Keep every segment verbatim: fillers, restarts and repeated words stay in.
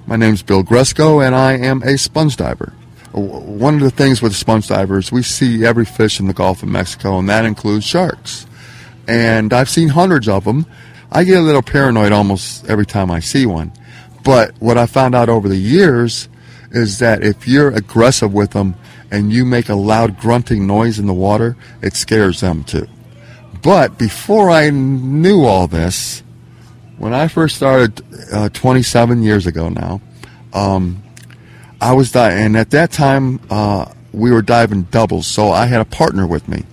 My name's Bill Gresco, and I am a sponge diver. One of the things with sponge divers, we see every fish in the Gulf of Mexico, and that includes sharks. And I've seen hundreds of them. I get a little paranoid almost every time I see one. But what I found out over the years is that if you're aggressive with them and you make a loud grunting noise in the water, it scares them too. But before I knew all this, when I first started uh, twenty-seven years ago now, um, I was diving, and at that time uh, we were diving doubles, so I had a partner with me.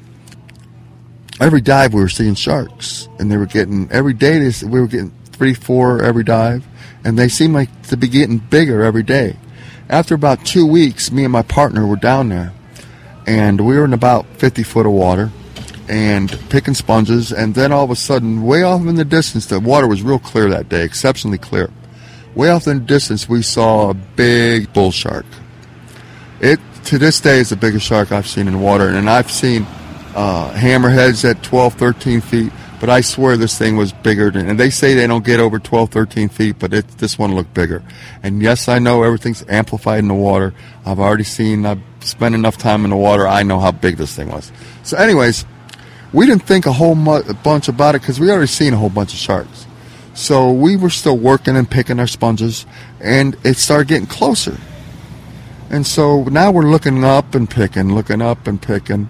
Every dive we were seeing sharks, and they were getting, every day they, we were getting three, four every dive, and they seemed like to be getting bigger every day. After about two weeks, me and my partner were down there, and we were in about fifty foot of water, and picking sponges, and then all of a sudden, way off in the distance, the water was real clear that day, exceptionally clear. Way off in the distance, we saw a big bull shark. It, to this day, is the biggest shark I've seen in water, and I've seen uh, hammerheads at twelve, thirteen feet, but I swear this thing was bigger than, and they say they don't get over twelve, thirteen feet, but it, this one looked bigger. And yes, I know everything's amplified in the water. I've already seen, I've spent enough time in the water, I know how big this thing was. So anyways, we didn't think a whole mu- bunch about it because we already seen a whole bunch of sharks. So we were still working and picking our sponges, and it started getting closer. And so now we're looking up and picking, looking up and picking,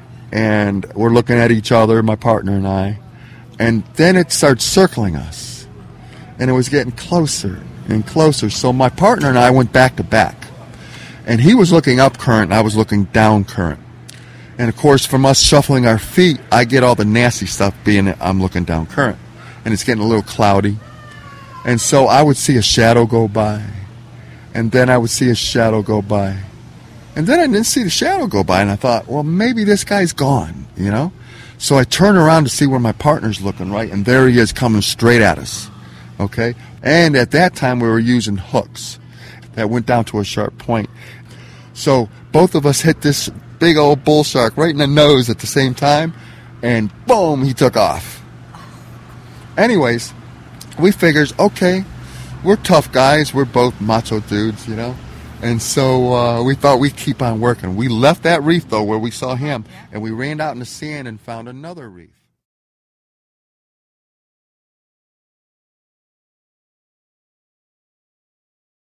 and we're looking at each other, my partner and I, and then it started circling us, and it was getting closer and closer. So my partner and I went back to back, and he was looking up current, and I was looking down current. And of course, from us shuffling our feet, I get all the nasty stuff being that I'm looking down current. And it's getting a little cloudy. And so I would see a shadow go by. And then I would see a shadow go by. And then I didn't see the shadow go by. And I thought, well, maybe this guy's gone, you know? So I turn around to see where my partner's looking, right? And there he is coming straight at us, okay? And at that time, we were using hooks that went down to a sharp point. So both of us hit this big old bull shark right in the nose at the same time, and boom, he took off. Anyways, we figures, okay, we're tough guys, we're both macho dudes, you know, and so uh, we thought we'd keep on working. We left that reef, though, where we saw him, and we ran out in the sand and found another reef.